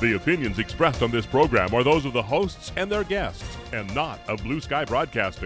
The opinions expressed on this program are those of the hosts and their guests, and not of Blue Sky Broadcasting.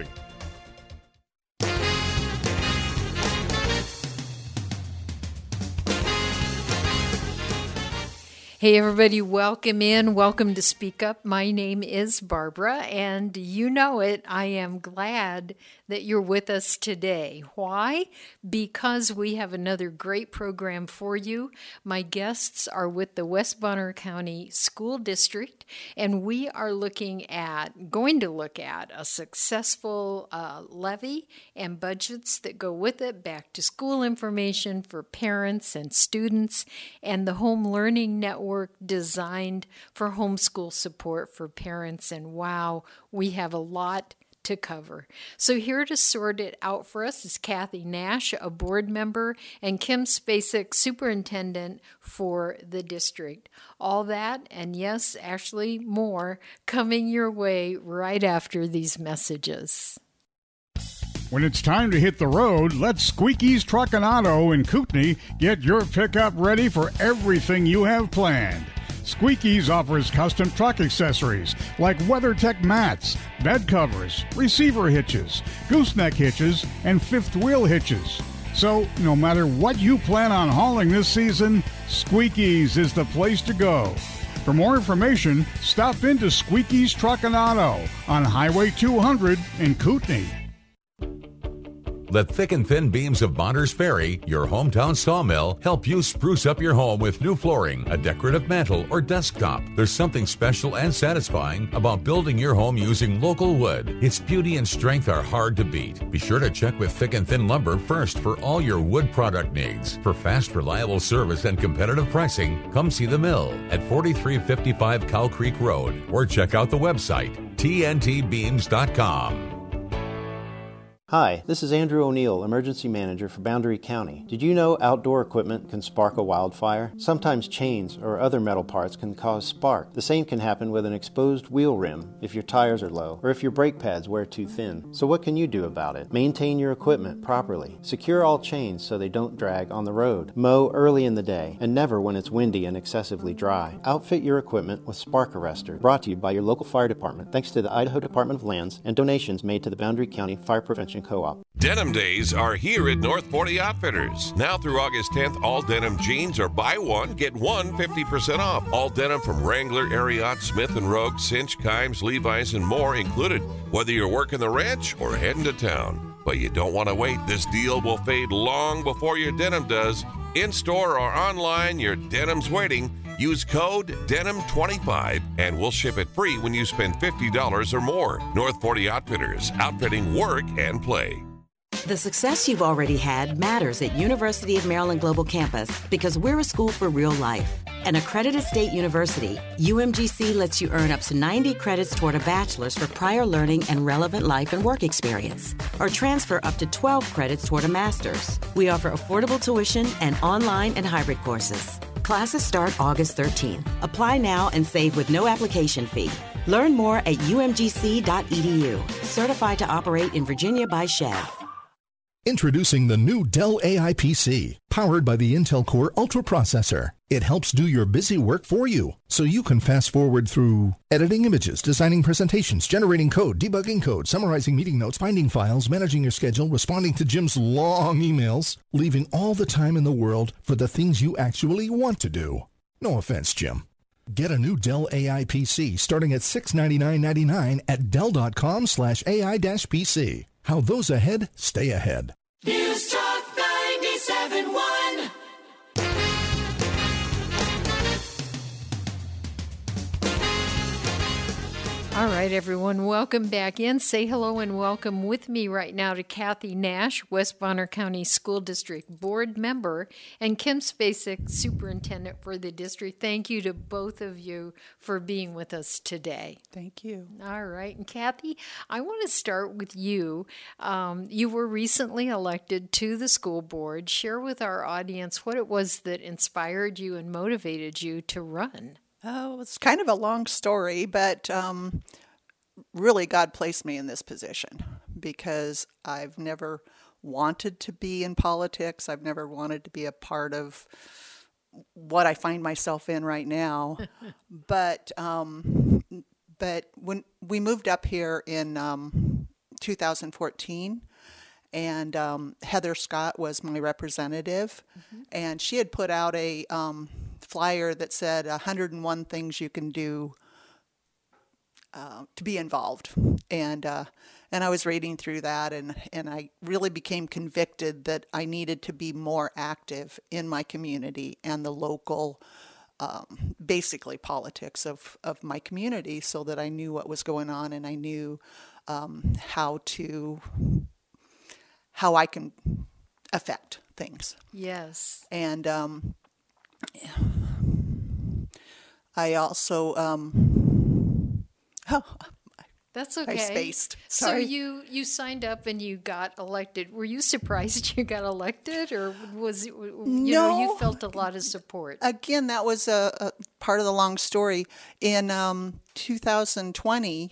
Hey everybody, welcome in. Welcome to Speak Up. My name is Barbara, and you know it, I am glad that you're with us today. Why? Because we have another great program for you. My guests are with the West Bonner County School District, and we are going to look at a successful levy and budgets that go with it, back to school information for parents and students, and the home learning network designed for homeschool support for parents. And wow, we have a lot to cover. So here to sort it out for us is Kathy Nash, a board member, and Kim Spacek, superintendent for the district. All that, and yes, actually more, coming your way right after these messages. When it's time to hit the road, let Squeaky's Truck and Auto in Kootenai get your pickup ready for everything you have planned. Squeaky's offers custom truck accessories like WeatherTech mats, bed covers, receiver hitches, gooseneck hitches, and fifth wheel hitches. So, no matter what you plan on hauling this season, Squeaky's is the place to go. For more information, stop into Squeaky's Truck and Auto on Highway 200 in Kootenai. Let Thick and Thin Beams of Bonners Ferry, your hometown sawmill, help you spruce up your home with new flooring, a decorative mantel, or desktop. There's something special and satisfying about building your home using local wood. Its beauty and strength are hard to beat. Be sure to check with Thick and Thin Lumber first for all your wood product needs. For fast, reliable service and competitive pricing, come see the mill at 4355 Cow Creek Road or check out the website, tntbeams.com. Hi, this is Andrew O'Neill, Emergency Manager for Boundary County. Did you know outdoor equipment can spark a wildfire? Sometimes chains or other metal parts can cause spark. The same can happen with an exposed wheel rim if your tires are low or if your brake pads wear too thin. So what can you do about it? Maintain your equipment properly. Secure all chains so they don't drag on the road. Mow early in the day and never when it's windy and excessively dry. Outfit your equipment with Spark Arrestor, brought to you by your local fire department thanks to the Idaho Department of Lands and donations made to the Boundary County Fire Prevention Co-op. Denim Days are here at North 40 Outfitters. Now through August 10th, all denim jeans are buy one, get one 50% off. All denim from Wrangler, Ariat, Smith & Rogue, Cinch, Kimes, Levi's, and more included, whether you're working the ranch or heading to town. But you don't want to wait. This deal will fade long before your denim does. In-store or online, your denim's waiting. Use code DENIM25 and we'll ship it free when you spend $50 or more. North 40 Outfitters, outfitting work and play. The success you've already had matters at University of Maryland Global Campus because we're a school for real life. An accredited state university, UMGC lets you earn up to 90 credits toward a bachelor's for prior learning and relevant life and work experience, or transfer up to 12 credits toward a master's. We offer affordable tuition and online and hybrid courses. Classes start August 13th. Apply now and save with no application fee. Learn more at umgc.edu. Certified to operate in Virginia by Chev. Introducing the new Dell AI PC, powered by the Intel Core Ultra processor. It helps do your busy work for you, so you can fast forward through editing images, designing presentations, generating code, debugging code, summarizing meeting notes, finding files, managing your schedule, responding to Jim's long emails, leaving all the time in the world for the things you actually want to do. No offense, Jim. Get a new Dell AI PC starting at $699.99 at Dell.com/AI-PC. How those ahead stay ahead. News Talk 97.1. All right, everyone, welcome back in. Say hello and welcome with me right now to Kathy Nash, West Bonner County School District Board Member, and Kim Spacek, Superintendent for the district. Thank you to both of you for being with us today. Thank you. All right, and Kathy, I want to start with you. You were recently elected to the school board. Share with our audience what it was that inspired you and motivated you to run. Oh, it's kind of a long story, but really God placed me in this position because I've never wanted to be in politics. I've never wanted to be a part of what I find myself in right now. But when we moved up here in 2014, and Heather Scott was my representative, and she had put out a flyer that said 101 things you can do to be involved, and I was reading through that, and I really became convicted that I needed to be more active in my community and the local, basically politics of my community, so that I knew what was going on, and I knew how I can affect things. Yes. And I also that's okay. I spaced. So Sorry. you signed up and you got elected. Were you surprised you got elected, or was it, No. you felt a lot of support? Again, that was a part of the long story. In 2020,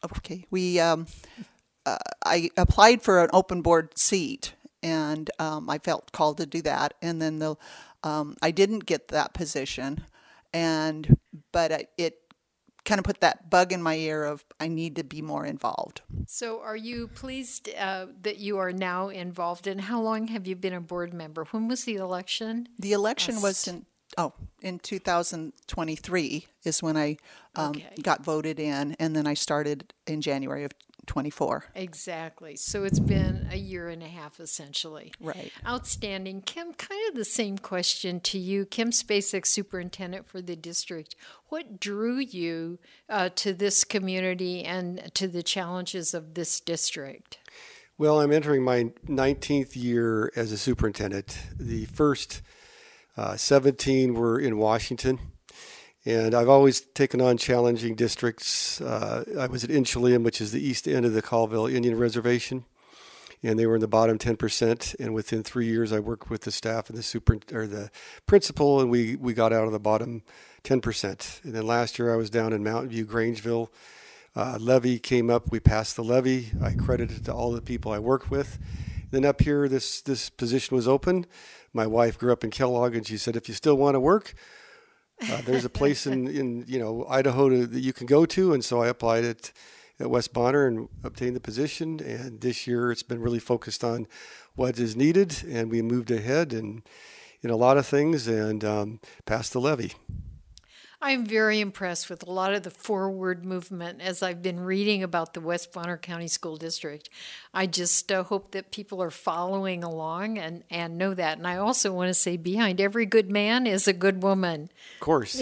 I applied for an open board seat, and I felt called to do that. And then I didn't get that position, but it kind of put that bug in my ear of I need to be more involved. So are you pleased that you are now involved, and how long have you been a board member? When was the election? The election was in 2023 is when I got voted in, and then I started in January of 24. Exactly. So it's been a year and a half, essentially. Right. Outstanding. Kim, kind of the same question to you. Kim Spacek, superintendent for the district. What drew you to this community and to the challenges of this district? Well, I'm entering my 19th year as a superintendent. The first 17 were in Washington. And I've always taken on challenging districts. I was at Inchelium, which is the east end of the Colville Indian Reservation, and they were in the bottom 10%. And within 3 years, I worked with the staff and the principal, and we got out of the bottom 10%. And then last year, I was down in Mountain View, Grangeville. Levy came up. We passed the levy. I credit it to all the people I worked with. Then up here, this position was open. My wife grew up in Kellogg, and she said, "If you still want to work, there's a place in Idaho that you can go to." And so I applied at West Bonner and obtained the position. And this year it's been really focused on what is needed. And we moved ahead in a lot of things and passed the levy. I'm very impressed with a lot of the forward movement as I've been reading about the West Bonner County School District. I just hope that people are following along and know that. And I also want to say behind every good man is a good woman. Of course.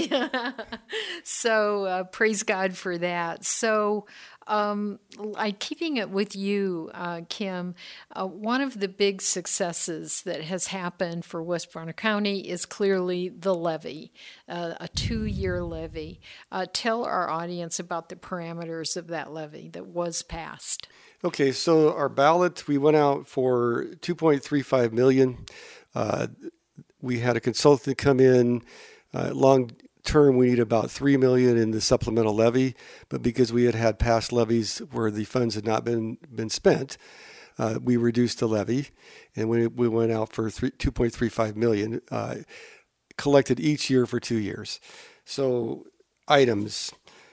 So praise God for that. So keeping it with you, Kim, one of the big successes that has happened for West Bonner County is clearly the levy, a 2-year levy. Tell our audience about the parameters of that levy that was passed. Okay, so our ballot, we went out for $2.35 million. We had a consultant come in, long term, we need about $3 million in the supplemental levy, but because we had past levies where the funds had not been spent, we reduced the levy, and we went out for $2.35 million, collected each year for 2 years. So items,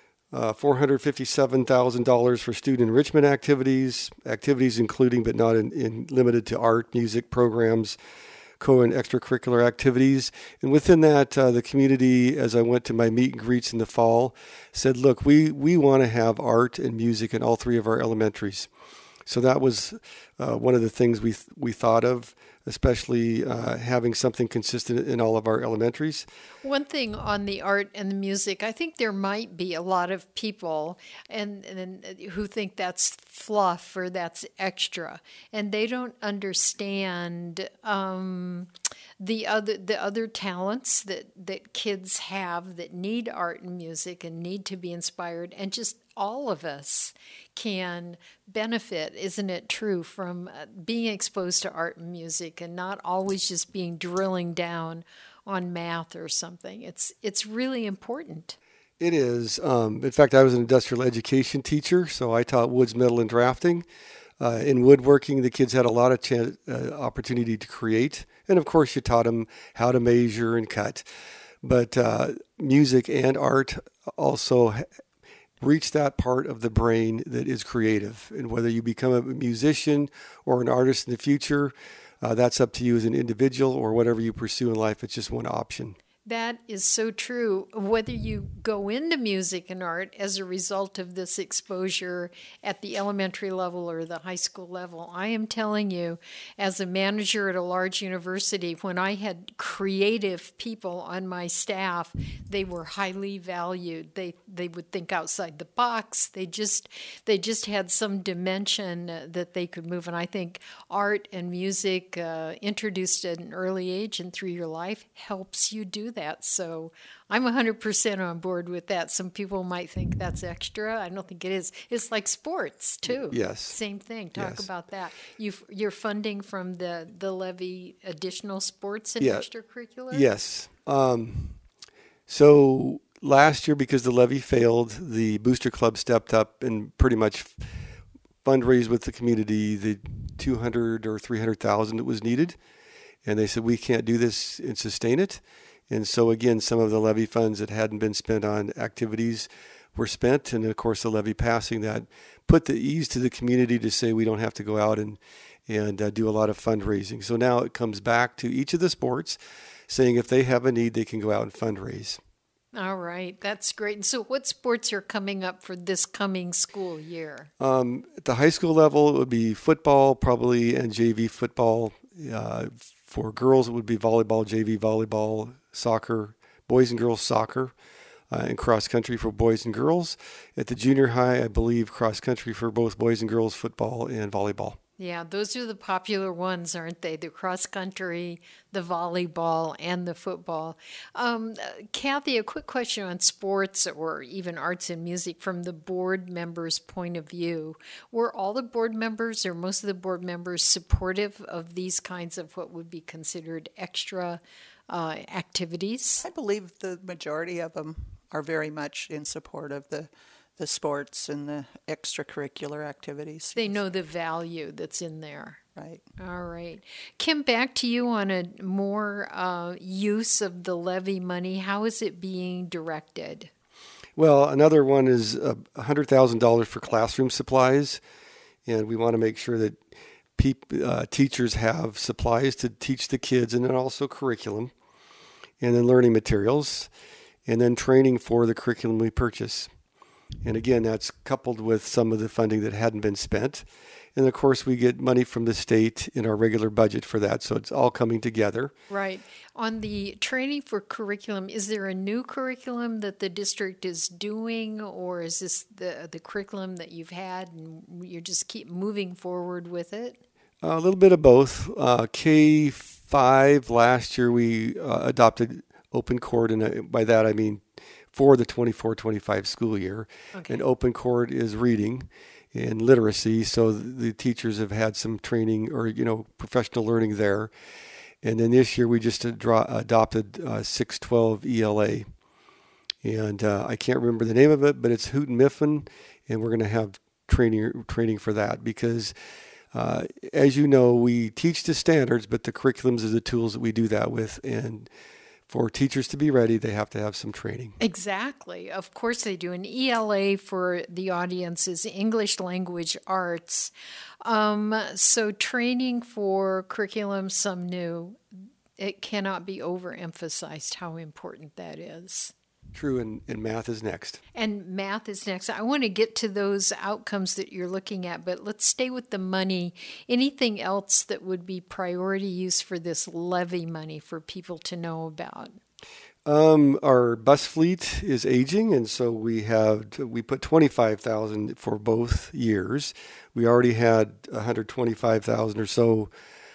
$457,000 for student enrichment activities including but not limited to art, music programs, co and extracurricular activities. And within that, the community, as I went to my meet and greets in the fall, said, look, we want to have art and music in all 3 of our elementaries. So that was one of the things we thought of, especially having something consistent in all of our elementaries. One thing on the art and the music, I think there might be a lot of people and who think that's fluff or that's extra, and they don't understand the other talents that kids have that need art and music and need to be inspired, and just all of us can benefit, isn't it true, from being exposed to art and music and not always just being drilling down on math or something. It's really important. It is. In fact, I was an industrial education teacher, so I taught woods, metal, and drafting. In woodworking, the kids had a lot of opportunity to create, And of course, you taught them how to measure and cut. But music and art also reach that part of the brain that is creative. And whether you become a musician or an artist in the future, that's up to you as an individual, or whatever you pursue in life. It's just one option. That is so true. Whether you go into music and art as a result of this exposure at the elementary level or the high school level, I am telling you, as a manager at a large university, when I had creative people on my staff, they were highly valued. They would think outside the box. They just had some dimension that they could move. And I think art and music introduced at an early age and through your life helps you do that. So I'm 100% on board with that. Some people might think that's extra. I don't think it is. It's like sports too. Yes. Same thing. Talk Yes. about that. You're funding from the levy additional sports and Yeah. extracurricular? Yes. So last year, because the levy failed, the Booster Club stepped up and pretty much fundraised with the community the $200,000 or $300,000 that was needed. And they said, we can't do this and sustain it. And so, again, some of the levy funds that hadn't been spent on activities were spent. And, of course, the levy passing that put the ease to the community to say we don't have to go out and do a lot of fundraising. So now it comes back to each of the sports saying if they have a need, they can go out and fundraise. All right. That's great. And so what sports are coming up for this coming school year? At the high school level, it would be football probably and JV football. For girls, it would be volleyball, JV volleyball, soccer, boys and girls soccer, and cross country for boys and girls. At the junior high, I believe cross country for both boys and girls, football and volleyball. Yeah, those are the popular ones, aren't they? The cross country, the volleyball, and the football. Kathy, a quick question on sports or even arts and music from the board members' point of view. Were all the board members or most of the board members supportive of these kinds of what would be considered extra activities? I believe the majority of them are very much in support of the sports and the extracurricular activities. They know the value that's in there. Right. All right. Kim, back to you on a more use of the levy money. How is it being directed? Well, another one is $100,000 for classroom supplies. And we want to make sure that teachers have supplies to teach the kids, and then also curriculum, and then learning materials, and then training for the curriculum we purchase. And again, that's coupled with some of the funding that hadn't been spent. And of course, we get money from the state in our regular budget for that. So it's all coming together. Right. On the training for curriculum, is there a new curriculum that the district is doing, or is this the curriculum that you've had and you just keep moving forward with it? A little bit of both. K-5 last year, we adopted Open Court, and by that I mean for the 24-25 school year. Okay. And Open Court is reading and literacy, so the teachers have had some training or, professional learning there. And then this year we just adopted 612 ELA. And I can't remember the name of it, but it's Houghton Mifflin, and we're going to have training for that because, as you know, we teach the standards, but the curriculums are the tools that we do that with. And for teachers to be ready, they have to have some training. Exactly. Of course they do. An ELA for the audience is English Language Arts. So training for curriculum, some new, it cannot be overemphasized how important that is. True, and math is next. And math is next. I want to get to those outcomes that you're looking at, but let's stay with the money. Anything else that would be priority use for this levy money for people to know about? Our bus fleet is aging, and so we put $25,000 for both years. We already had $125,000 or so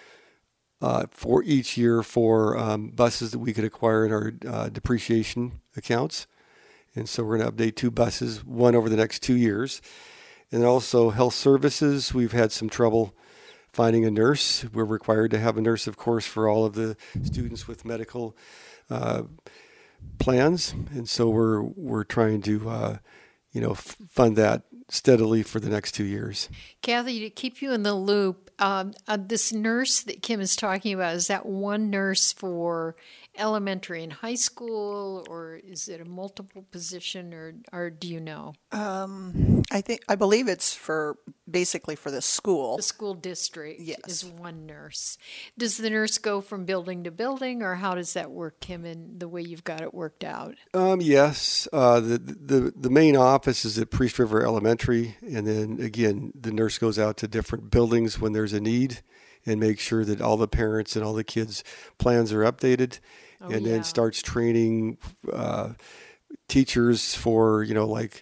for each year for buses that we could acquire in our depreciation accounts. And so we're going to update 2 buses, one over the next 2 years. And also health services, we've had some trouble finding a nurse. We're required to have a nurse, of course, for all of the students with medical plans. And so we're trying to, fund that steadily for the next 2 years. Kathy, to keep you in the loop, this nurse that Kim is talking about, is that one nurse for elementary and high school, or is it a multiple position, or do you know? I believe it's basically for the school. The school district Yes. is one nurse. Does the nurse go from building to building, or how does that work, Kim, in the way you've got it worked out? Yes. The main office is at Priest River Elementary, and then again, the nurse goes out to different buildings when there's a need and makes sure that all the parents and all the kids' plans are updated, then starts training teachers for, like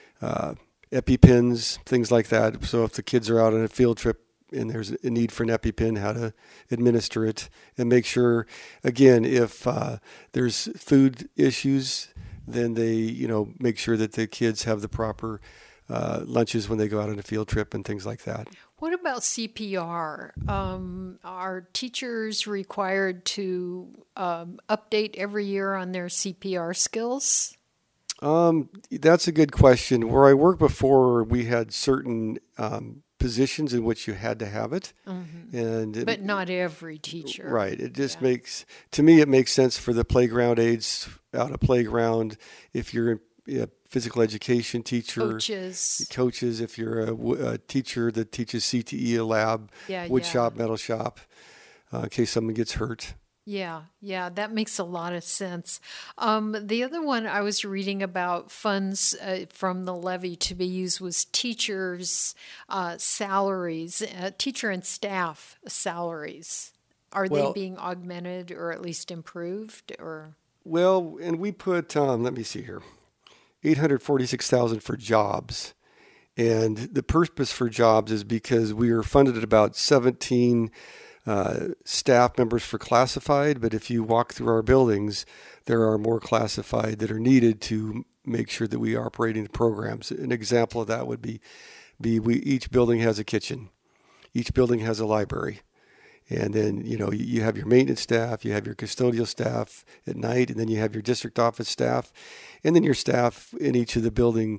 EpiPens, things like that. So if the kids are out on a field trip and there's a need for an EpiPen, how to administer it, and make sure, again, if there's food issues, then they, make sure that the kids have the proper lunches when they go out on a field trip and things like that. What about CPR? Are teachers required to update every year on their CPR skills? That's a good question. Where I worked before, we had certain positions in which you had to have it, but not every teacher. Right. It just makes sense for the playground aides out of playground. If you're a physical education teacher, coaches. If you're a teacher that teaches CTE, a lab, wood shop, metal shop, in case someone gets hurt. Yeah, that makes a lot of sense. The other one I was reading about funds from the levy to be used was teachers' salaries, teacher and staff salaries. Are they being augmented or at least improved? Well, and we put, let me see here, $846,000 for jobs. And the purpose for jobs is because we are funded at about 17 staff members for classified, but if you walk through our buildings, there are more classified that are needed to make sure that we are operating the programs. An example of that would be each building has a kitchen, each building has a library, and then you have your maintenance staff, you have your custodial staff at night, and then you have your district office staff, and then your staff in each of the building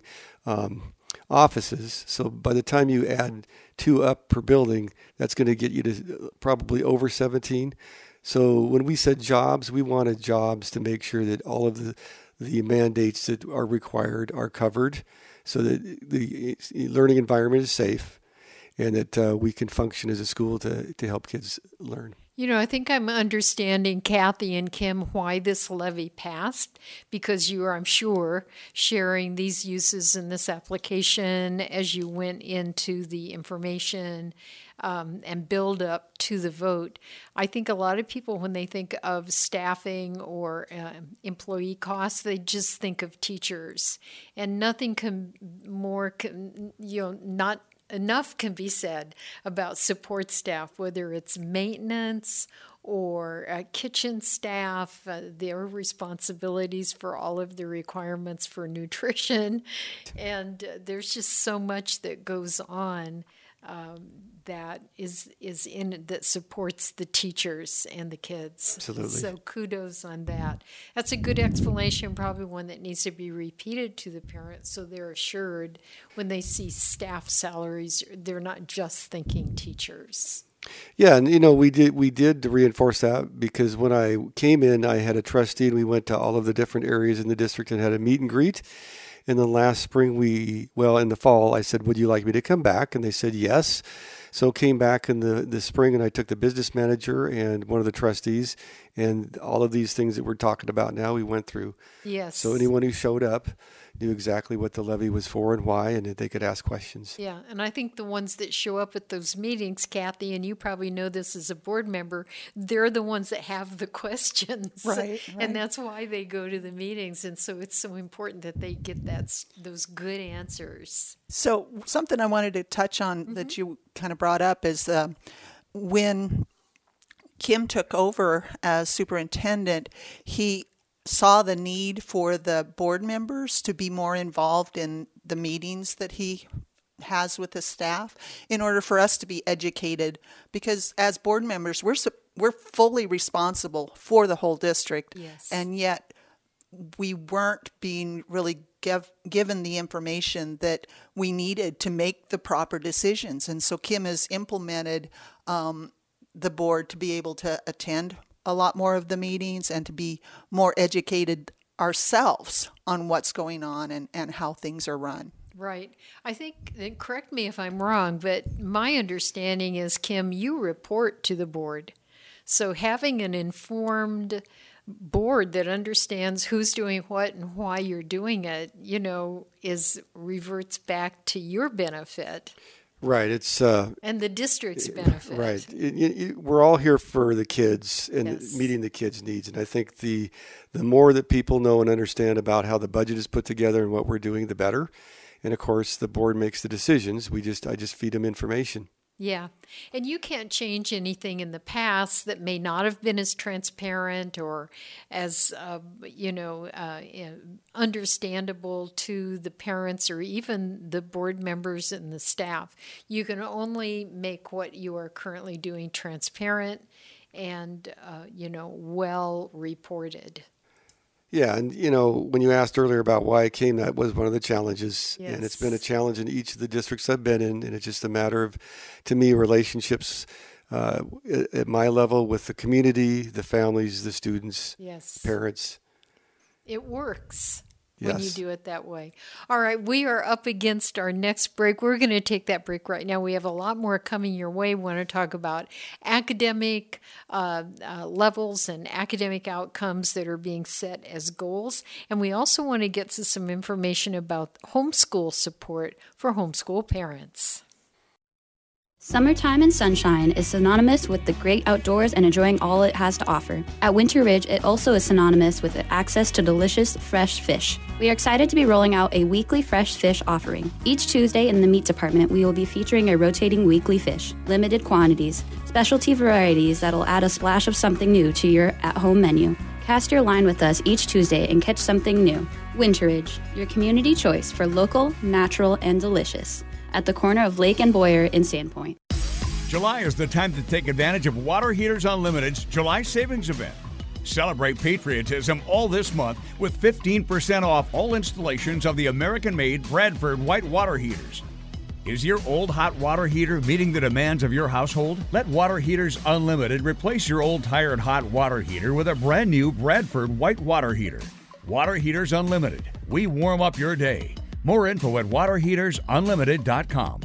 offices. So by the time you add 2 up per building, that's going to get you to probably over 17. So when we said jobs, we wanted jobs to make sure that all of the mandates that are required are covered, so that the learning environment is safe, and that we can function as a school to help kids learn. I think I'm understanding, Kathy and Kim, why this levy passed, because you are, I'm sure, sharing these uses in this application as you went into the information and build up to the vote. I think a lot of people, when they think of staffing or employee costs, they just think of teachers. And nothing not enough can be said about support staff, whether it's maintenance or kitchen staff, their responsibilities for all of the requirements for nutrition. And there's just so much that goes on that that supports the teachers and the kids. Absolutely. So kudos on that. That's a good explanation, probably one that needs to be repeated to the parents so they're assured when they see staff salaries, they're not just thinking teachers. Yeah, and we did reinforce that, because when I came in, I had a trustee and we went to all of the different areas in the district and had a meet and greet. And then last spring, in the fall, I said, would you like me to come back? And they said yes. So came back in the spring, and I took the business manager and one of the trustees, and all of these things that we're talking about now, we went through. Yes. So anyone who showed up knew exactly what the levy was for and why, and they could ask questions. Yeah, and I think the ones that show up at those meetings, Kathy, and you probably know this as a board member, they're the ones that have the questions. Right. And that's why they go to the meetings, and so it's so important that they get those good answers. So something I wanted to touch on that you kind of brought up is when Kim took over as superintendent, he saw the need for the board members to be more involved in the meetings that he has with the staff in order for us to be educated, because as board members, we're fully responsible for the whole district. Yes. And yet we weren't being really given the information that we needed to make the proper decisions. And so Kim has implemented the board to be able to attend a lot more of the meetings and to be more educated ourselves on what's going on and how things are run. Right. I think, and correct me if I'm wrong, but my understanding is, Kim, you report to the board. So having an informed board that understands who's doing what and why you're doing it, reverts back to your benefit. Right. It's and the district's benefit. Right. We're all here for the kids and meeting the kids' needs. And I think the more that people know and understand about how the budget is put together and what we're doing, the better. And of course, the board makes the decisions. I just feed them information. Yeah. And you can't change anything in the past that may not have been as transparent or as, understandable to the parents or even the board members and the staff. You can only make what you are currently doing transparent and, well reported. Yeah, and when you asked earlier about why I came, that was one of the challenges. Yes. And it's been a challenge in each of the districts I've been in, and it's just a matter of, to me, relationships at my level with the community, the families, the students, parents. It works when you do it that way. All right, we are up against our next break. We're going to take that break right now. We have a lot more coming your way. We want to talk about academic levels and academic outcomes that are being set as goals. And we also want to get to some information about homeschool support for homeschool parents. Summertime and sunshine is synonymous with the great outdoors and enjoying all it has to offer. At Winter Ridge, it also is synonymous with access to delicious, fresh fish. We are excited to be rolling out a weekly fresh fish offering. Each Tuesday in the meat department, we will be featuring a rotating weekly fish, limited quantities, specialty varieties that'll add a splash of something new to your at-home menu. Cast your line with us each Tuesday and catch something new. Winter Ridge, your community choice for local, natural, and delicious. At the corner of Lake and Boyer in Sandpoint. July is the time to take advantage of Water Heaters Unlimited's July Savings Event. Celebrate patriotism all this month with 15% off all installations of the American-made Bradford white water heaters. Is your old hot water heater meeting the demands of your household? Let Water Heaters Unlimited replace your old tired hot water heater with a brand new Bradford white water heater. Water Heaters Unlimited. We warm up your day. More info at waterheatersunlimited.com.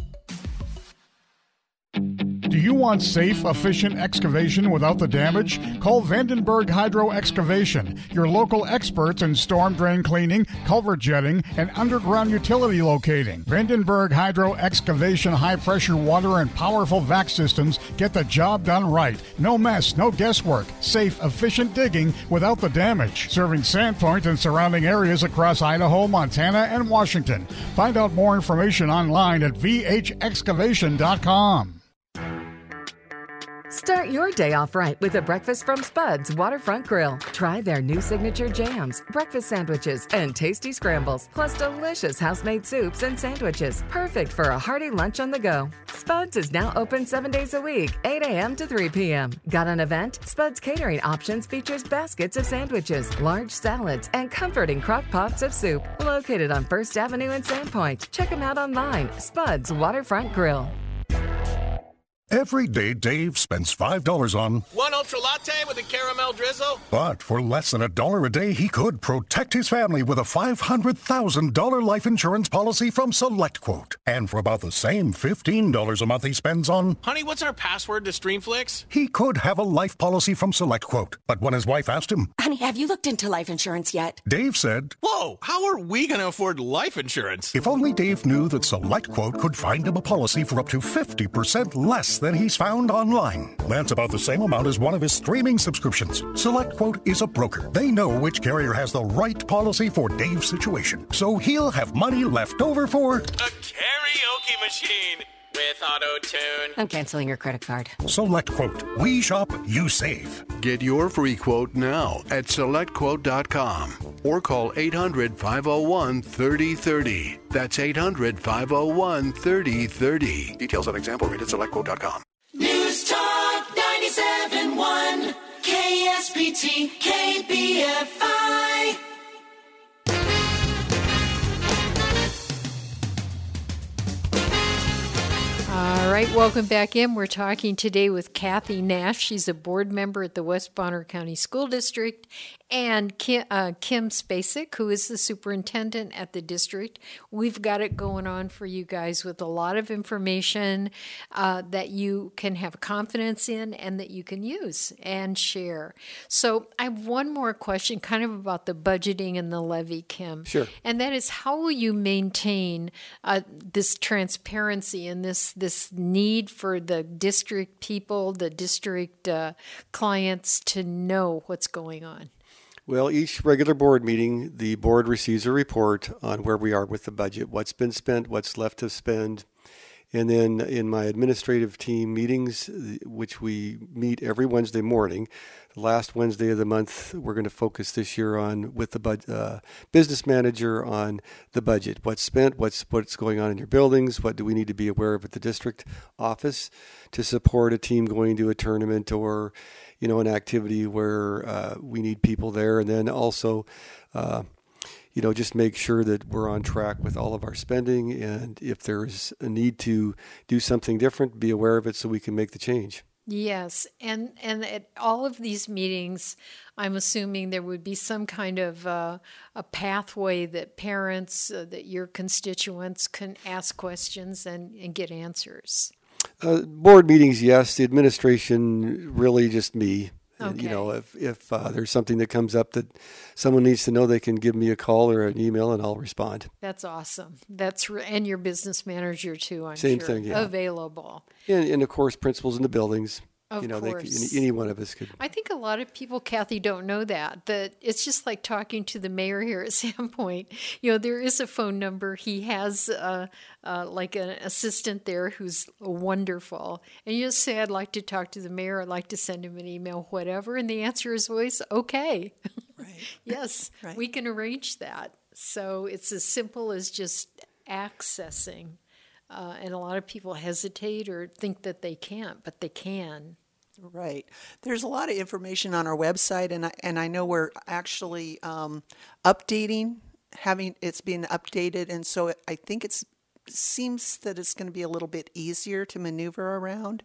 Do you want safe, efficient excavation without the damage? Call Vandenberg Hydro Excavation, your local experts in storm drain cleaning, culvert jetting, and underground utility locating. Vandenberg Hydro Excavation high-pressure water and powerful vac systems get the job done right. No mess, no guesswork. Safe, efficient digging without the damage. Serving Sandpoint and surrounding areas across Idaho, Montana, and Washington. Find out more information online at vhexcavation.com. Start your day off right with a breakfast from Spud's Waterfront Grill. Try their new signature jams, breakfast sandwiches, and tasty scrambles, plus delicious house-made soups and sandwiches. Perfect for a hearty lunch on the go. Spud's is now open 7 days a week, 8 a.m. to 3 p.m. Got an event? Spud's Catering Options features baskets of sandwiches, large salads, and comforting crock pots of soup. Located on 1st Avenue in Sandpoint. Check them out online. Spud's Waterfront Grill. Every day, Dave spends $5 on one ultra latte with a caramel drizzle. But for less than $1 a day, he could protect his family with a $500,000 life insurance policy from SelectQuote. And for about the same $15 a month he spends on... Honey, what's our password to Streamflix? He could have a life policy from SelectQuote. But when his wife asked him... Honey, have you looked into life insurance yet? Dave said... Whoa, how are we going to afford life insurance? If only Dave knew that SelectQuote could find him a policy for up to 50% less than he's found online. That's about the same amount as one of his streaming subscriptions. SelectQuote is a broker. They know which carrier has the right policy for Dave's situation. So he'll have money left over for... a karaoke machine with auto-tune. I'm canceling your credit card. SelectQuote. We shop, you save. Get your free quote now at SelectQuote.com or call 800-501-3030. That's 800-501-3030. Details on example rate at SelectQuote.com. News Talk 97.1 KSPT KBFI. right, welcome back in. We're talking today with Kathy Nash. She's a board member at the West Bonner County School District, and Kim Spacek, who is the superintendent at the district. We've got it going on for you guys with a lot of information that you can have confidence in and that you can use and share. So I have one more question kind of about the budgeting and the levy, Kim. Sure. And that is, how will you maintain this transparency and this need for the district people, the district clients to know what's going on? Well, each regular board meeting, the board receives a report on where we are with the budget, what's been spent, what's left to spend. And then in my administrative team meetings, which we meet every Wednesday morning, the last Wednesday of the month, we're going to focus this year on, with the business manager, on the budget. What's spent, what's going on in your buildings, what do we need to be aware of at the district office to support a team going to a tournament or, an activity where we need people there. And then also, just make sure that we're on track with all of our spending. And if there's a need to do something different, be aware of it so we can make the change. Yes. And at all of these meetings, I'm assuming there would be some kind of a pathway that parents, that your constituents can ask questions and get answers. Board meetings, yes. The administration, really just me. Okay. And, if there's something that comes up that someone needs to know, they can give me a call or an email, and I'll respond. That's awesome. And your business manager too, I'm Same sure. thing, yeah. Available. And of course, principals in the buildings. Of course. Any one of us could. I think a lot of people, Kathy, don't know that it's just like talking to the mayor here at Sandpoint. There is a phone number. He has like an assistant there who's wonderful. And you just say, I'd like to talk to the mayor. I'd like to send him an email, whatever. And the answer is always, okay. Right. Yes, right. We can arrange that. So it's as simple as just accessing. And a lot of people hesitate or think that they can't, but they can. Right. There's a lot of information on our website, and I know we're actually updating, it's being updated, and so I think it seems that it's going to be a little bit easier to maneuver around.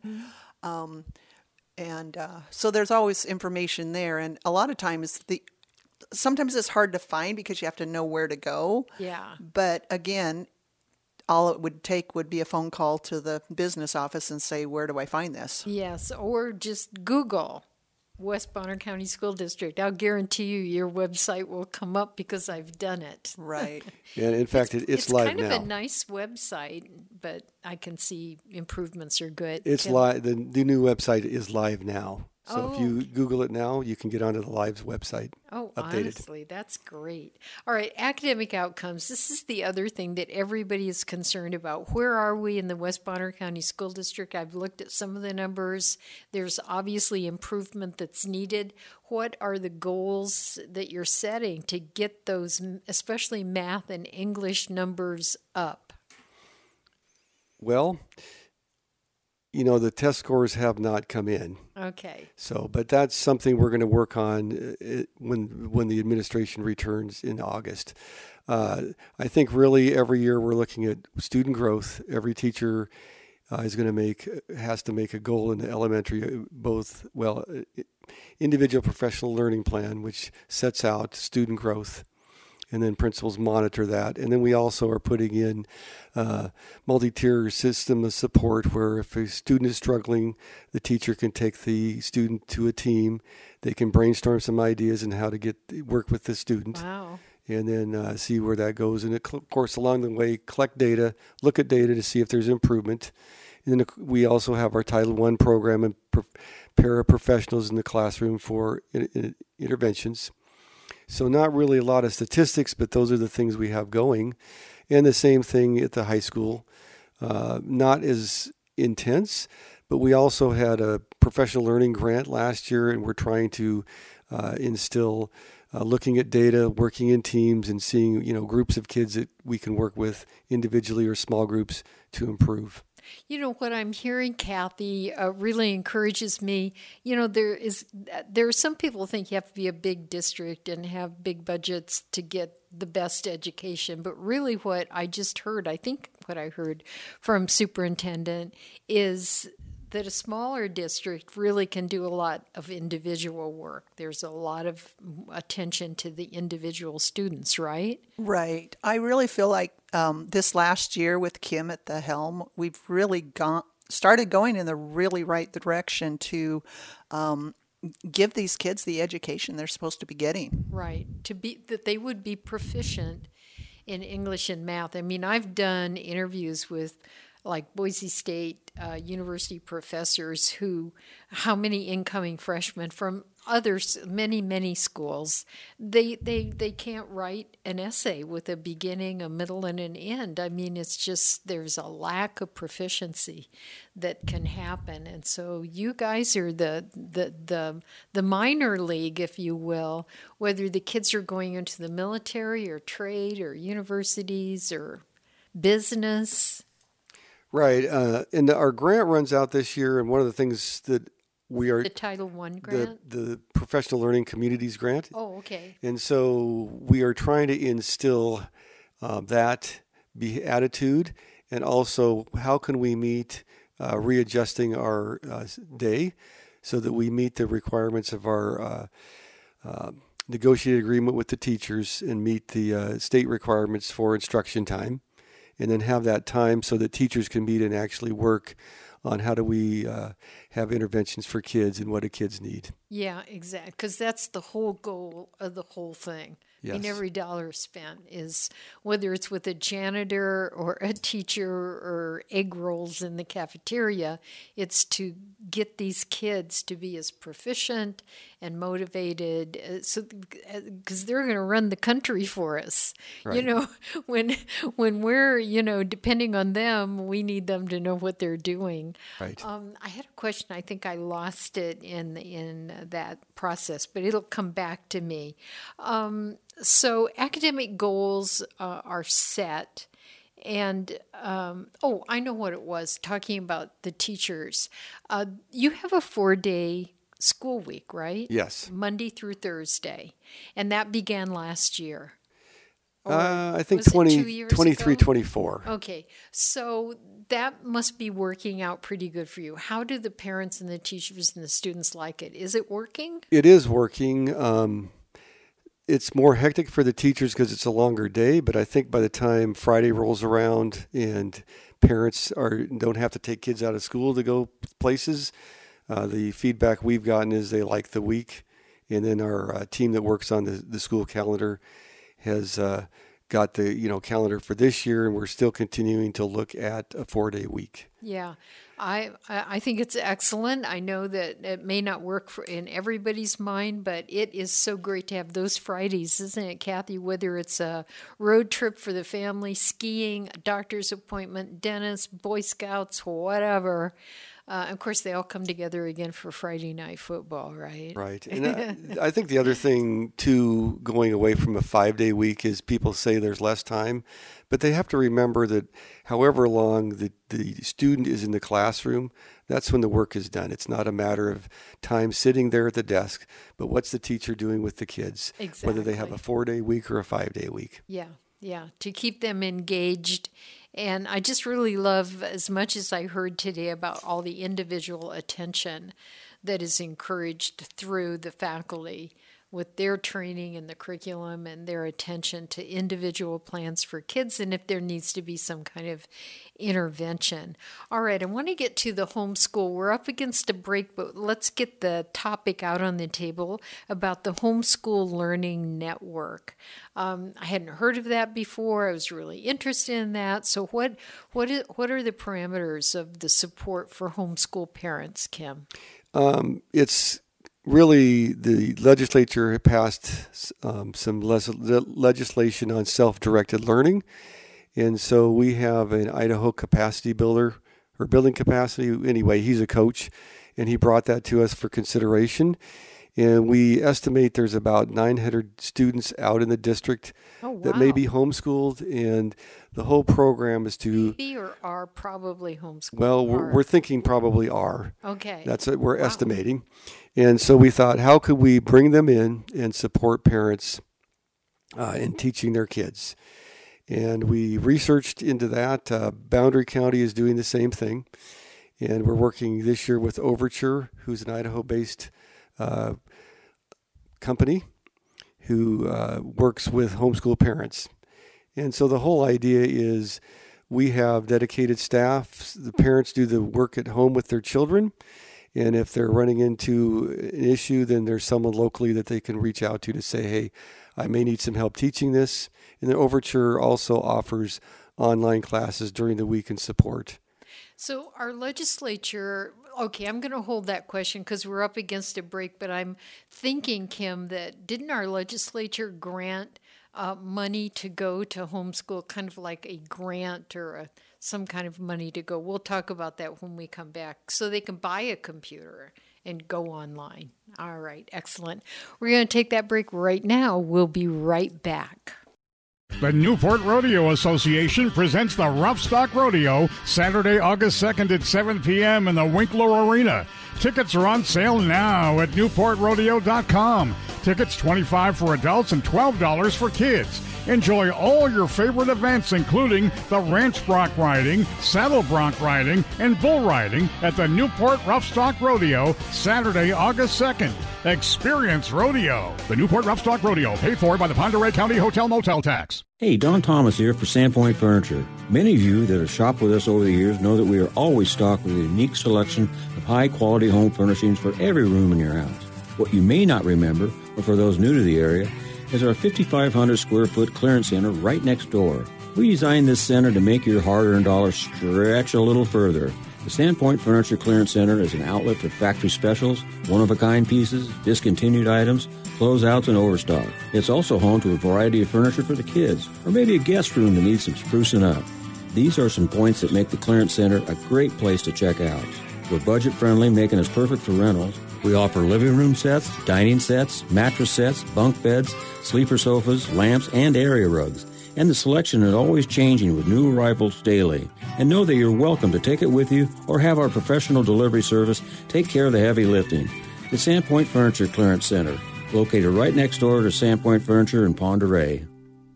Mm-hmm. So there's always information there, and a lot of times sometimes it's hard to find because you have to know where to go. Yeah. But again, all it would take would be a phone call to the business office and say, where do I find this? Yes, or just Google West Bonner County School District. I'll guarantee you your website will come up because I've done it. Right. And in fact, it's live now. It's kind of a nice website, but I can see improvements are good. It's live. The new website is live now. So if you Google it now, you can get onto the Live's website. Oh, updated. Honestly, that's great. All right, academic outcomes. This is the other thing that everybody is concerned about. Where are we in the West Bonner County School District? I've looked at some of the numbers. There's obviously improvement that's needed. What are the goals that you're setting to get those, especially math and English numbers up? Well, the test scores have not come in. Okay. So, but that's something we're going to work on when the administration returns in August. I think really every year we're looking at student growth. Every teacher has to make a goal in the elementary, individual professional learning plan, which sets out student growth. And then principals monitor that. And then we also are putting in multi-tier system of support where if a student is struggling, the teacher can take the student to a team. They can brainstorm some ideas on how to work with the student. Wow. And then see where that goes. And of course, along the way, collect data, look at data to see if there's improvement. And then we also have our Title I program and paraprofessionals in the classroom for interventions. So not really a lot of statistics, but those are the things we have going. And the same thing at the high school. Not as intense, but we also had a professional learning grant last year, and we're trying to instill looking at data, working in teams, and seeing groups of kids that we can work with individually or small groups to improve. What I'm hearing, Kathy, really encourages me. There are some people who think you have to be a big district and have big budgets to get the best education. But really what I just heard, I think what I heard from superintendent, is that a smaller district really can do a lot of individual work. There's a lot of attention to the individual students, right? Right. I really feel like this last year with Kim at the helm, we've really started going in the really right direction to give these kids the education they're supposed to be getting. Right. That they would be proficient in English and math. I mean, I've done interviews with like Boise State University professors how many incoming freshmen from others, many schools, they can't write an essay with a beginning, a middle, and an end. I mean, it's just there's a lack of proficiency that can happen. And so you guys are the minor league, if you will, whether the kids are going into the military or trade or universities or business. Right. And our grant runs out this year, and one of the things that we are... The Title I grant? The Professional Learning Communities grant. Oh, okay. And so we are trying to instill that attitude, and also how can we meet readjusting our day so that we meet the requirements of our negotiated agreement with the teachers and meet the state requirements for instruction time. And then have that time so that teachers can meet and actually work on how do we have interventions for kids and what do kids need. Yeah, exactly. Because that's the whole goal of the whole thing. Yes. I mean, every dollar spent is, whether it's with a janitor or a teacher or egg rolls in the cafeteria, it's to get these kids to be as proficient and motivated, because they're going to run the country for us. Right. You know, when we're, depending on them, we need them to know what they're doing. Right. I had a question. I think I lost it in that process, but it'll come back to me. So academic goals are set. And, I know what it was, talking about the teachers. You have a 4-day school week, right? Yes. Monday through Thursday. And that began last year. I think 23, 24. Okay. So that must be working out pretty good for you. How do the parents and the teachers and the students like it? Is it working? It is working. It's more hectic for the teachers because it's a longer day, but I think by the time Friday rolls around and parents don't have to take kids out of school to go places, the feedback we've gotten is they like the week. And then our team that works on the school calendar has got the calendar for this year, and we're still continuing to look at a 4-day week. Yeah, I think it's excellent. I know that it may not work in everybody's mind, but it is so great to have those Fridays, isn't it, Kathy? Whether it's a road trip for the family, skiing, a doctor's appointment, dentist, Boy Scouts, whatever. Of course, they all come together again for Friday night football, right? Right. And I think the other thing, too, going away from a 5-day week is people say there's less time, but they have to remember that however long the student is in the classroom, that's when the work is done. It's not a matter of time sitting there at the desk, but what's the teacher doing with the kids, exactly. Whether they have a 4-day week or a 5-day week. Yeah, to keep them engaged. And I just really love, as much as I heard today about all the individual attention that is encouraged through the faculty with their training and the curriculum and their attention to individual plans for kids, and if there needs to be some kind of intervention. All right, I want to get to the homeschool. We're up against a break, but let's get the topic out on the table about the Homeschool Learning Network. I hadn't heard of that before. I was really interested in that. So what are the parameters of the support for homeschool parents, Kim? It's really, the legislature passed some legislation on self-directed learning. And so we have an Idaho capacity builder, or building capacity. Anyway, he's a coach, and he brought that to us for consideration. And we estimate there's about 900 students out in the district that may be homeschooled. And the whole program is to... Maybe or are probably homeschooled? Well, we're thinking probably are. Okay. That's what we're estimating. And so we thought, how could we bring them in and support parents in teaching their kids? And we researched into that. Boundary County is doing the same thing. And we're working this year with Overture, who's an Idaho-based company who works with homeschool parents. And so the whole idea is we have dedicated staff. The parents do the work at home with their children. And if they're running into an issue, then there's someone locally that they can reach out to say, hey, I may need some help teaching this. And the Overture also offers online classes during the week and support. So our legislature, okay, I'm going to hold that question because we're up against a break, but I'm thinking, Kim, that didn't our legislature grant money to go to homeschool, kind of like a grant or some kind of money to go? We'll talk about that when we come back, so they can buy a computer and go online. All right, excellent. We're going to take that break right now. We'll be right back. The Newport Rodeo Association presents the Rough Stock Rodeo Saturday, August 2nd at 7 p.m. in the Winkler Arena. Tickets are on sale now at newportrodeo.com. Tickets $25 for adults and $12 for kids. Enjoy all your favorite events, including the ranch bronc riding, saddle bronc riding, and bull riding at the Newport Rough Stock Rodeo, Saturday, August 2nd. Experience rodeo. The Newport Rough Stock Rodeo, paid for by the Pend Oreille County Hotel Motel Tax. Hey, Don Thomas here for Sandpoint Furniture. Many of you that have shopped with us over the years know that we are always stocked with a unique selection of high-quality home furnishings for every room in your house. What you may not remember, or for those new to the area, is our 5,500 square foot clearance center right next door. We designed this center to make your hard-earned dollars stretch a little further. The Sandpoint Furniture Clearance Center is an outlet for factory specials, one-of-a-kind pieces, discontinued items, closeouts, and overstock. It's also home to a variety of furniture for the kids, or maybe a guest room that needs some sprucing up. These are some points that make the Clearance Center a great place to check out. We're budget-friendly, making us perfect for rentals. We offer living room sets, dining sets, mattress sets, bunk beds, sleeper sofas, lamps, and area rugs. And the selection is always changing with new arrivals daily. And know that you're welcome to take it with you or have our professional delivery service take care of the heavy lifting. The Sandpoint Furniture Clearance Center, located right next door to Sandpoint Furniture in Pend Oreille.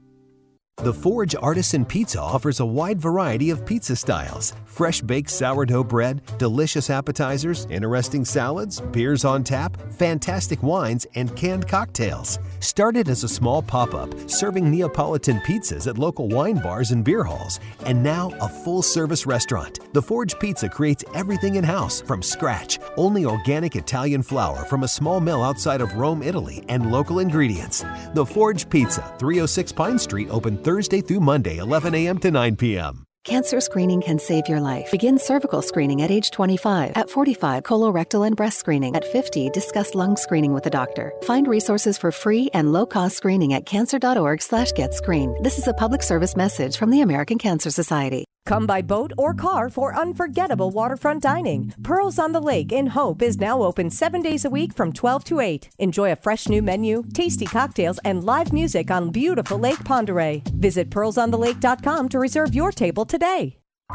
The Forge Artisan Pizza offers a wide variety of pizza styles. Fresh baked sourdough bread, delicious appetizers, interesting salads, beers on tap, fantastic wines, and canned cocktails. Started as a small pop-up, serving Neapolitan pizzas at local wine bars and beer halls, and now a full-service restaurant. The Forge Pizza creates everything in-house from scratch. Only organic Italian flour from a small mill outside of Rome, Italy, and local ingredients. The Forge Pizza, 306 Pine Street, open Thursday through Monday, 11 a.m. to 9 p.m. Cancer screening can save your life. Begin cervical screening at age 25. At 45, colorectal and breast screening. At 50, discuss lung screening with a doctor. Find resources for free and low-cost screening at cancer.org/getscreened. This is a public service message from the American Cancer Society. Come by boat or car for unforgettable waterfront dining. Pearls on the Lake in Hope is now open 7 days a week from 12 to 8. Enjoy a fresh new menu, tasty cocktails, and live music on beautiful Lake Pend Oreille. Visit pearlsonthelake.com to reserve your table today.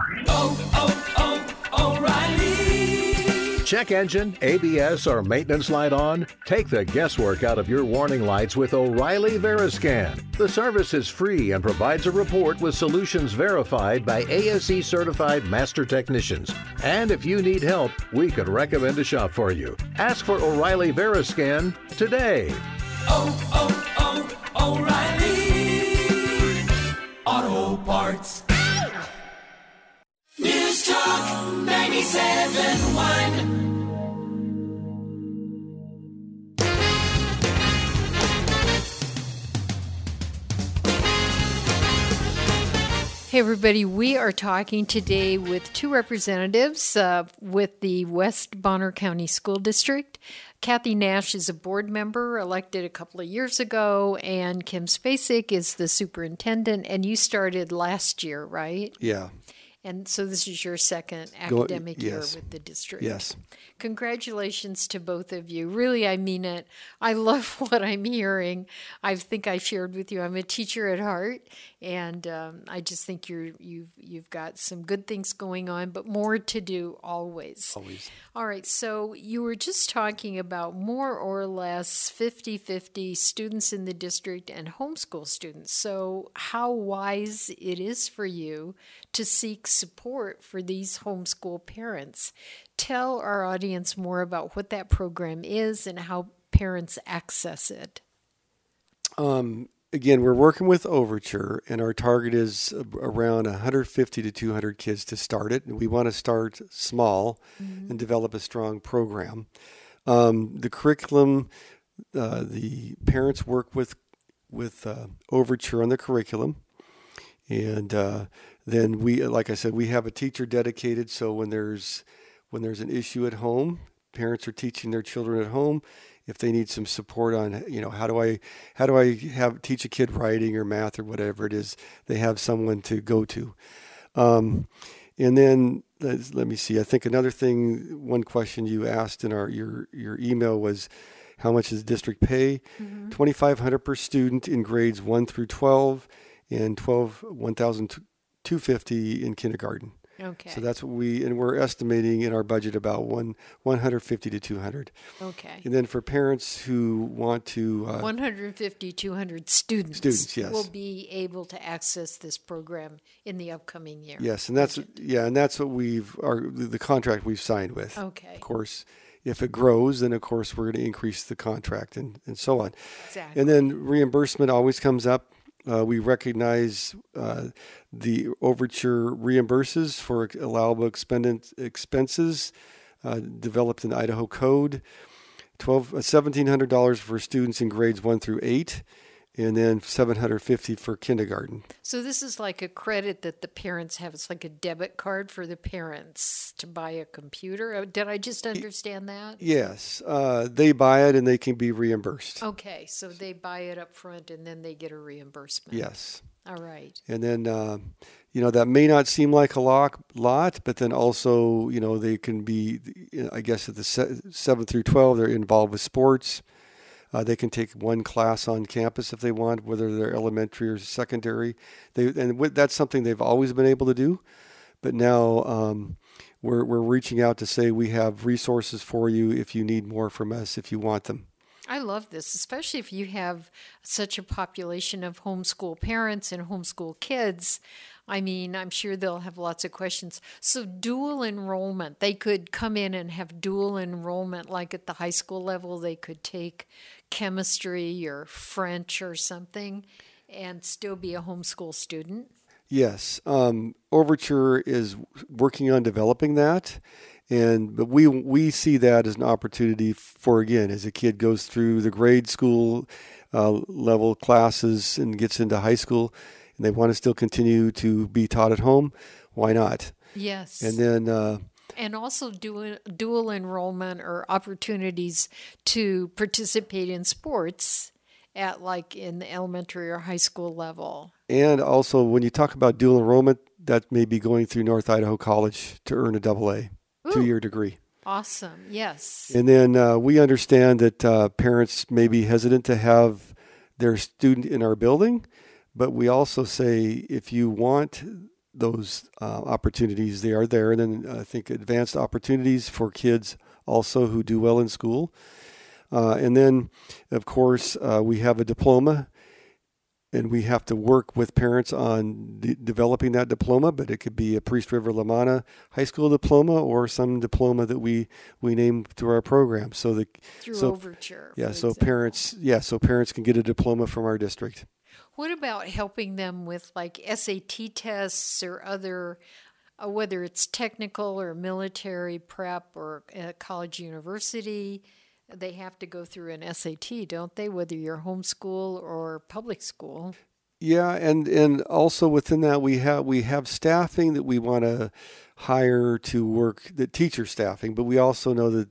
O'Reilly. Check engine, ABS, or maintenance light on? Take the guesswork out of your warning lights with O'Reilly Veriscan. The service is free and provides a report with solutions verified by ASE certified master technicians. And if you need help, we could recommend a shop for you. Ask for O'Reilly Veriscan today. O'Reilly Auto Parts. News Talk 97.1. Hey everybody, we are talking today with two representatives with the West Bonner County School District. Kathy Nash is a board member elected a couple of years ago, and Kim Spacek is the superintendent, and you started last year, right? Yeah. And so this is your second academic year with the district. Yes. Congratulations to both of you. Really, I mean it. I love what I'm hearing. I think I shared with you, I'm a teacher at heart, and I just think you've got some good things going on, but more to do always. Always. All right, so you were just talking about more or less 50-50 students in the district and homeschool students. So how wise it is for you to seek support for these homeschool parents. Tell our audience more about what that program is and how parents access it. Again, we're working with Overture, and our target is around 150 to 200 kids to start it. And we want to start small and develop a strong program. The curriculum, the parents work with Overture on the curriculum. And then we, like I said, we have a teacher dedicated. So when there's an issue at home, parents are teaching their children at home. If they need some support on, how do I teach a kid writing or math or whatever it is, they have someone to go to. And then let me see. I think another thing, one question you asked in your email was, how much does the district pay? $2,500 per student in grades 1 through 12, and $1,250 in kindergarten. Okay. So that's what we're estimating in our budget about 150 to 200. Okay. And then for parents who want to 150, 200 students. Students, yes. Will be able to access this program in the upcoming year. Yes, and that's what the contract we've signed with. Okay. Of course, if it grows, then of course we're going to increase the contract and so on. Exactly. And then reimbursement always comes up. We recognize the Overture reimburses for allowable expenses developed in Idaho Code, $1,700 for students in grades 1 through 8, and then $750 for kindergarten. So this is like a credit that the parents have. It's like a debit card for the parents to buy a computer. Did I just understand that? Yes. They buy it and they can be reimbursed. Okay. So they buy it up front and then they get a reimbursement. Yes. All right. And then, that may not seem like a lot, but then also, they can be, I guess at the 7 through 12, they're involved with sports. They can take one class on campus if they want, whether they're elementary or secondary. That's something they've always been able to do. But now we're reaching out to say we have resources for you if you need more from us, if you want them. I love this, especially if you have such a population of homeschool parents and homeschool kids. I mean, I'm sure they'll have lots of questions. So dual enrollment, they could come in and have dual enrollment, like at the high school level, they could take chemistry or French or something and still be a homeschool student? Yes. Overture is working on developing that. But we see that as an opportunity for, again, as a kid goes through the grade school level classes and gets into high school, and they want to still continue to be taught at home, why not? Yes. And then and also dual enrollment or opportunities to participate in sports at like in the elementary or high school level. And also when you talk about dual enrollment, that may be going through North Idaho College to earn a AA, 2-year degree. Awesome. Yes. And then we understand that parents may be hesitant to have their student in our building, but we also say if you want those opportunities, they are there. And then I think advanced opportunities for kids also who do well in school. And then, of course, we have a diploma, and we have to work with parents on developing that diploma, but it could be a Priest River Lamana high school diploma or some diploma that we name through our program. Through Overture. Yeah, so parents can get a diploma from our district. What about helping them with like SAT tests or other, whether it's technical or military prep or college university? They have to go through an SAT, don't they, whether you're homeschool or public school? Yeah, and also within that we have staffing that we want to hire to work, the teacher staffing, but we also know that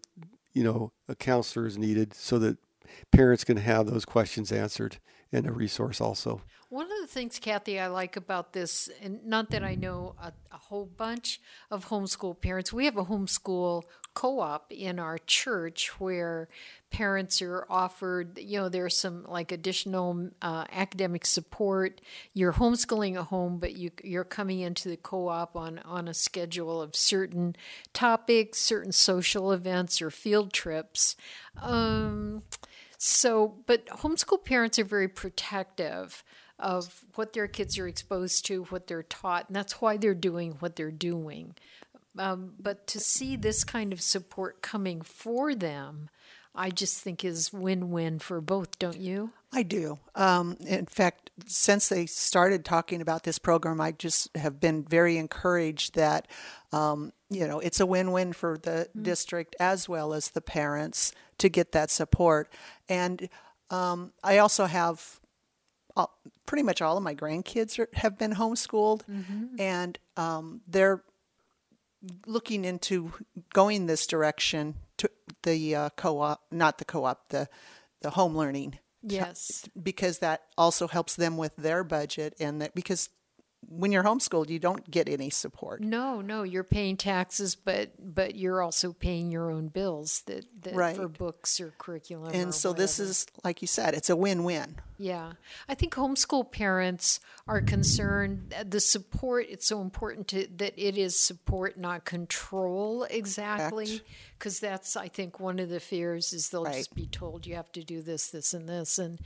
a counselor is needed so that parents can have those questions answered and a resource also. One of the things, Kathy, I like about this, and not that I know a whole bunch of homeschool parents, we have a homeschool co-op in our church where parents are offered, there's some like additional academic support. You're homeschooling at home, but you're coming into the co-op on a schedule of certain topics, certain social events or field trips. But homeschool parents are very protective of what their kids are exposed to, what they're taught, and that's why they're doing what they're doing. But to see this kind of support coming for them, I just think is win-win for both, don't you? I do. In fact, since they started talking about this program, I just have been very encouraged that, it's a win-win for the district as well as the parents to get that support. And I also have pretty much all of my grandkids have been homeschooled, and they're looking into going this direction to the the home learning. Yes. Because that also helps them with their budget, and that because when you're homeschooled, you don't get any support. No, you're paying taxes, but you're also paying your own bills that right. for books or curriculum. And or so whatever. This is, like you said, it's a win-win. Yeah. I think homeschool parents are concerned the support, it's so important that it is support, not control exactly. Because that's, I think, one of the fears is they'll just be told you have to do this, this, and this. And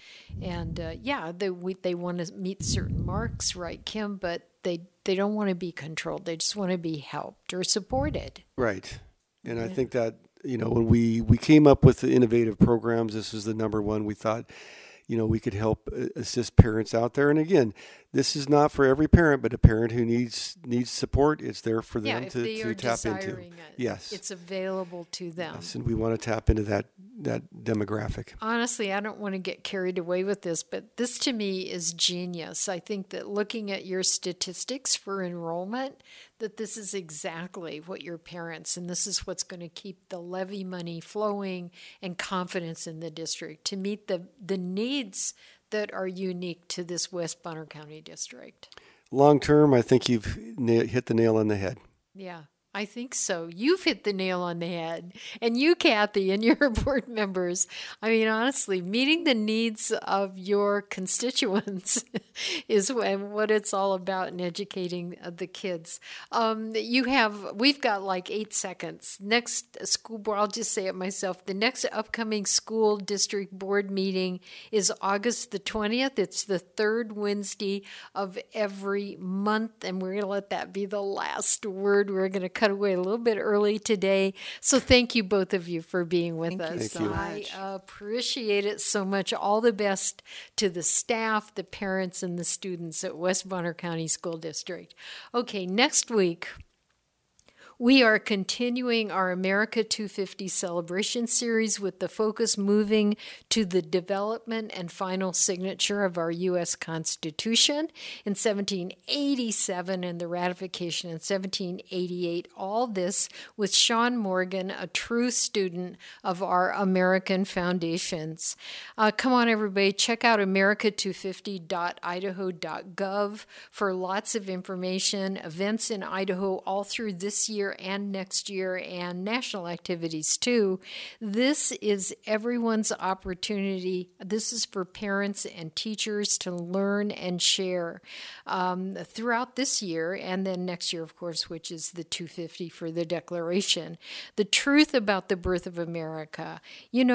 they want to meet certain marks, right, Kim? But they don't want to be controlled. They just want to be helped or supported. Right. And I think that, when we came up with the innovative programs, this was the number one. We thought, we could help assist parents out there. And again, this is not for every parent, but a parent who needs support, it's there for them to tap into. Yes. It's available to them. Yes, and we want to tap into that demographic. Honestly, I don't want to get carried away with this, but this to me is genius. I think that looking at your statistics for enrollment, that this is exactly what your parents, and this is what's going to keep the levy money flowing and confidence in the district to meet the needs that are unique to this West Bonner County district. Long term, I think you've hit the nail on the head. Yeah, I think so. You've hit the nail on the head. And you, Kathy, and your board members. I mean, honestly, meeting the needs of your constituents is what it's all about in educating the kids. We've got like 8 seconds. Next school board, I'll just say it myself. The next upcoming school district board meeting is August the 20th. It's the third Wednesday of every month, and we're going to let that be the last word. We're going to cut away a little bit early today. So thank you, both of you, for being with us. Thank you. I appreciate it so much. All the best to the staff, the parents, and the students at West Bonner County School District. Okay, next week, we are continuing our America 250 celebration series with the focus moving to the development and final signature of our U.S. Constitution in 1787 and the ratification in 1788. All this with Sean Morgan, a true student of our American foundations. Come on, everybody, check out america250.idaho.gov for lots of information, events in Idaho all through this year and next year, and national activities too. This is everyone's opportunity. This is for parents and teachers to learn and share throughout this year, and then next year, of course, which is the 250 for the Declaration. The truth about the birth of America. In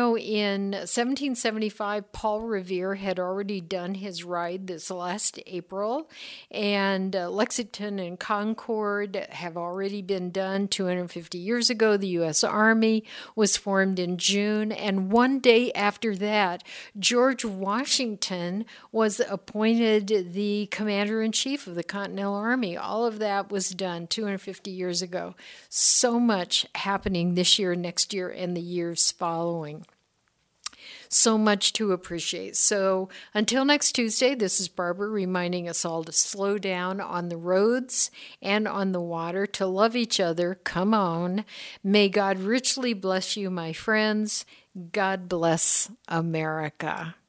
1775, Paul Revere had already done his ride this last April, and Lexington and Concord have already been done 250 years ago. The U.S. Army was formed in June, and one day after that, George Washington was appointed the commander-in-chief of the Continental Army. All of that was done 250 years ago. So much happening this year, next year, and the years following. So much to appreciate. So until next Tuesday, this is Barbara reminding us all to slow down on the roads and on the water, to love each other. Come on. May God richly bless you, my friends. God bless America.